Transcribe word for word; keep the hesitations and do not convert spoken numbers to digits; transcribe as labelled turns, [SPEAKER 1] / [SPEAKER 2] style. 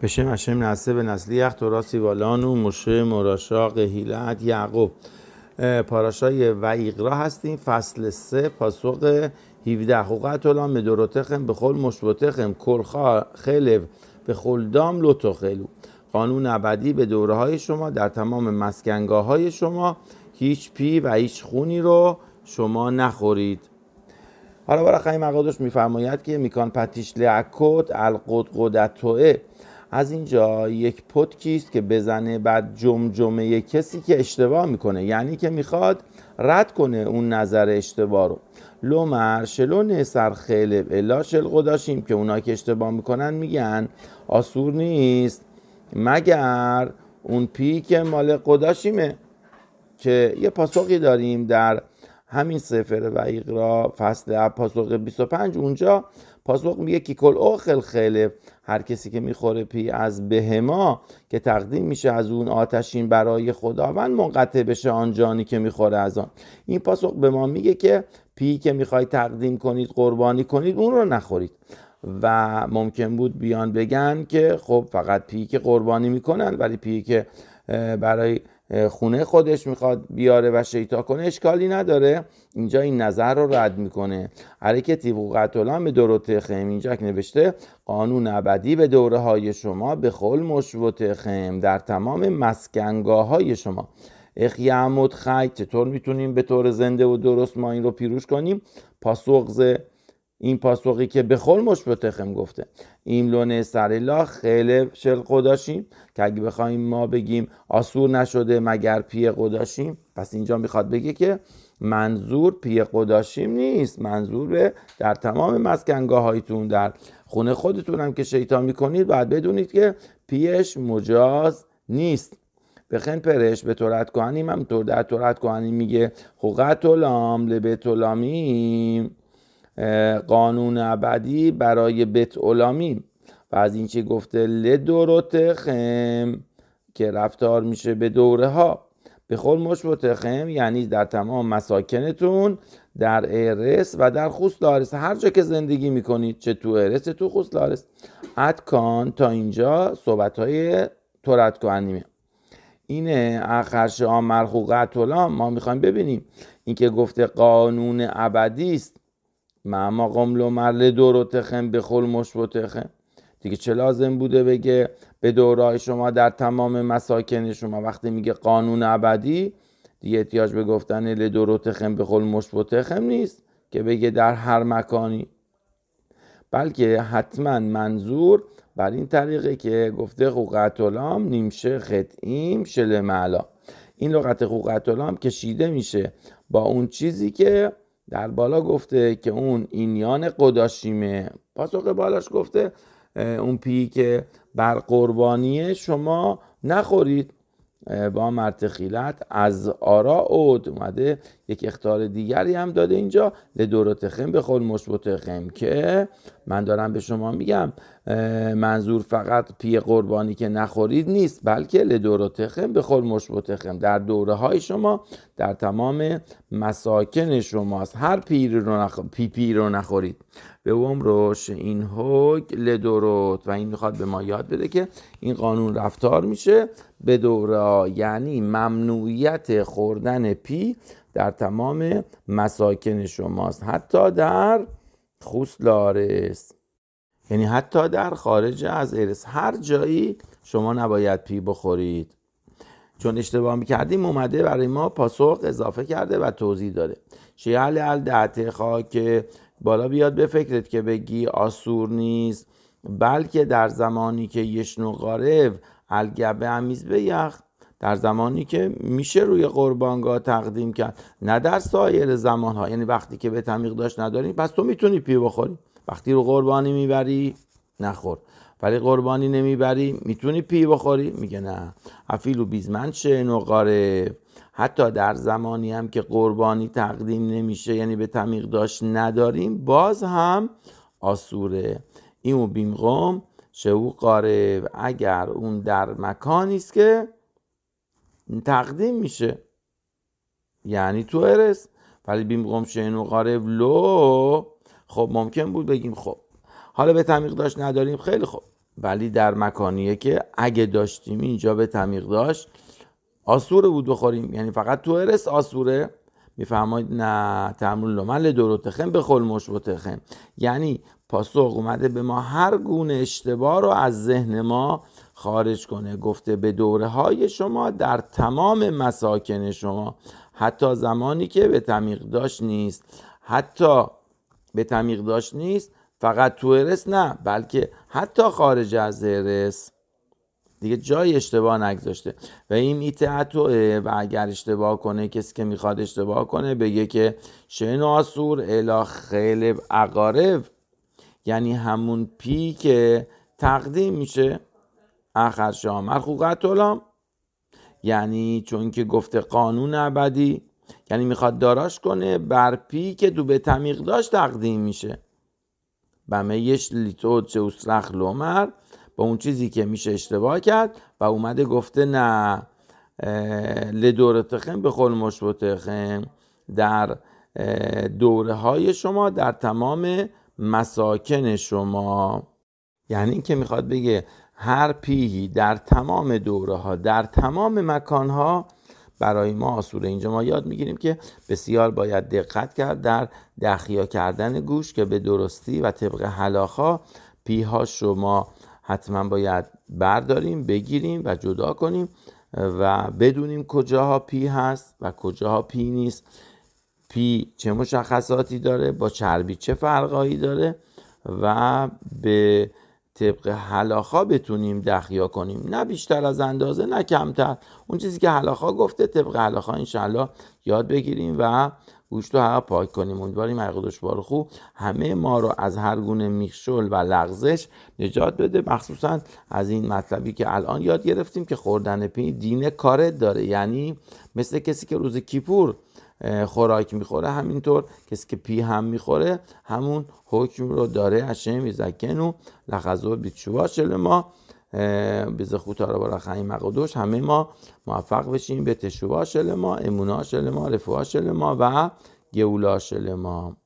[SPEAKER 1] בשם השم نعسه به نسلیخ تورا سیوالان و مشه مراشا قهیلت یعقوب. پاراشای ویقرا هستیم، فصل سه، پاسخ هفده. حقوقت علام به دورتخم به خل مشبتخم کلخا خلف به خلدام لطو خلو. قانون ابدی به دوره های شما در تمام مسکنگاه های شما، هیچ پی و هیچ خونی رو شما نخورید. حالا برای خیلی مقادش میفرماید که میکان پتیش لعکوت القدقدتوه، از اینجا یک پتکیست که بزنه بعد جمجمه کسی که اشتباه میکنه، یعنی که میخواد رد کنه اون نظر اشتباه رو. لومر شلون سر خیلب الا شل قداشیم، که اونا که اشتباه میکنن میگن آسور نیست مگر اون پی که مال قداشیمه. که یه پاسخی داریم در همین سفر ویقرا فصل پاسخ بیست و پنج، اونجا پاسخ میگه که کل اوخل خیلف، هر کسی که میخوره پی از بهما که تقدیم میشه از اون آتشین برای خداوند، منقطع بشه آن جانی که میخوره از آن. این پاسخ به ما میگه که پی که میخوای تقدیم کنید قربانی کنید اون رو نخورید. و ممکن بود بیان بگن که خب فقط پی که قربانی میکنن، ولی پی که برای خونه خودش میخواد بیاره و شیطا کنه اشکالی نداره. اینجا این نظر رو رد میکنه. حرکتی حقوقت علام به دورتخم، اینجا که نوشته قانون ابدی به دوره های شما به خل مشبتخم در تمام مسکنگاه های شما. اخیامود خی، چطور میتونیم به طور زنده و درست ما این رو پیروش کنیم؟ پاسخ این پاسخی که به خل مشبتخم گفته ایملون سرلا خیلی شل قداشیم، که اگه بخوایم ما بگیم آسور نشده مگر پی قداشیم، پس اینجا میخواد بگه که منظور پی قداشیم نیست، منظور به در تمام مسکنگاه هایتون در خونه خودتون هم که شیطان میکنید باید بدونید که پیش مجاز نیست. بخن پرش به تورت کهنیم هم طور در تورت کهنیم میگه حقوقت علام لبیت علامیم، قانون ابدی برای بیت علامیم. و از این چی گفته لدورتخم که رفتار میشه به دوره ها، به خل مشبتخم یعنی در تمام مساکنتون، در ارس و در خوستلارس، هر جا که زندگی میکنید، چه تو ارس تو خوستلارس. اتکان تا اینجا صحبت های تورت کهنیمه. اینه آخرش آمر حقوقت علام. ما میخوایم ببینیم این که گفته قانون ابدی است، ما قملو مرل دورتخم به خل مشبتخم، دیگه چه لازم بوده بگه به دورای شما در تمام مساکن شما؟ وقتی میگه قانون ابدی دیگه احتیاج به گفتن لدورتخم به خل مشبتخم نیست که بگه در هر مکانی، بلکه حتما منظور بر این طریقه که گفته حقوقت علام نیمشه خطعیم شل معلا. این لغت حقوقت علام کشیده میشه با اون چیزی که در بالا گفته که اون اینیان قداشیمه. پاسخ بالاش گفته اون پی که بر قربانی شما نخورید. با مرتخیلت از آرا عود اومده یک اختار دیگری هم داده اینجا لدورتخم به خل مشبتخم، که من دارم به شما میگم منظور فقط پی قربانی که نخورید نیست، بلکه لدورتخم به خل مشبتخم در دوره های شما در تمام مساکن شماست، هر پی رو, نخ... پی پی رو نخورید. به عمرش این حق لدورت، و این میخواد به ما یاد بده که این قانون رفتار میشه به دوره، یعنی ممنوعیت خوردن پی در تمام مساکن شماست، حتی در خوستلارس، یعنی حتی در خارج از ارس، هر جایی شما نباید پی بخورید. چون اشتباه میکردیم اومده برای ما پاسخ اضافه کرده و توضیح داده. شیعل الدعته خواه که بالا بیاد به فکرت که بگی آسور نیست، بلکه در زمانی که یشنو قارب الگبه امیز به یخ، در زمانی که میشه روی قربانگاه تقدیم کرد، نه در سایر زمانها. یعنی وقتی که به تمیق داشت نداریم پس تو میتونی پی بخوری، وقتی رو قربانی میبری نخور، ولی قربانی نمیبری میتونی پی بخوری؟ میگه نه. افیلو بیزمن شه نقاره، حتی در زمانی هم که قربانی تقدیم نمیشه، یعنی به تمیق داشت نداریم، باز هم آسوره. اینو بیمقوم شو قاره، اگر اون در مکانی است که تقدیم میشه، یعنی تو ارس. ولی بیمقوم شینو قاره لو، خب ممکن بود بگیم خب حالا به تمیق داشت نداریم، خیلی خوب، ولی در مکانیه که اگه داشتیم اینجا به تمیق داشت آسوره بود بخوریم، یعنی فقط تو ارس آسوره. میفرمایید نه تمرون لومل دروتخم به خل مشبوتخم، یعنی پاسخ اومده به ما هر گونه اشتباه رو از ذهن ما خارج کنه. گفته به دوره های شما در تمام مساکن شما، حتی زمانی که به تمیق داشت نیست، حتی به تمیق داشت نیست فقط تو ارس نه، بلکه حتی خارج از ارس دیگه جای اشتباه نگذاشته. و این میتعتوه و اگر اشتباه کنه، کسی که میخواد اشتباه کنه بگه که شن آسور الا خیل عقارب، یعنی همون پی که تقدیم میشه آخر شام مرخوقت علام، یعنی چون که گفته قانون ابدی، یعنی میخواد داراش کنه بر پی که دو به تمیق داشت تقدیم میشه. بمه یش لیتود چه اسرخ لومر، با اون چیزی که میشه اشتباه کرد و اومده گفته نه لدورتخم به خل مشبوتخم، در دوره های شما در تمام مساکن شما، یعنی این که میخواد بگه هر پیهی در تمام دوره ها در تمام مکان ها برای ما آسوره. اینجا ما یاد میگیریم که بسیار باید دقت کرد در دخیا کردن گوش که به درستی و طبق هلاخا پیها شما حتما باید برداریم، بگیریم و جدا کنیم و بدونیم کجاها پی هست و کجاها پی نیست، پی چه مشخصاتی داره، با چربی چه فرقایی داره و به طبق هلاخا بتونیم دخیا کنیم، نه بیشتر از اندازه نه کمتر. اون چیزی که هلاخا گفته طبق هلاخا انشالله یاد بگیریم و گوشت رو حق پاک کنیم. امیدواریم قدوس بارخو همه ما رو از هر گونه میخشل و لغزش نجات بده، مخصوصا از این مطلبی که الان یاد گرفتیم که خوردن پی دین کارت داره، یعنی مثل کسی که روز کیپور خوراک میخوره همینطور کسی که پی هم میخوره همون حکم رو داره. هشم یزکنو لخزور بیتشوا شل ما بیز خوتارا برا خیلی مقدوش، همه ما موفق بشیم به تشوا شل ما، امونا شل ما، رفوا شل ما و گولا شل ما.